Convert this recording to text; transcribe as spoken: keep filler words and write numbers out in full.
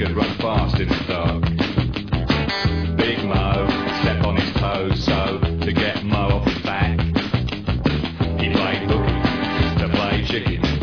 could run fast in the dark. Big Mo, step on his toes, so to get Mo off his back, he played hooky to play chicken.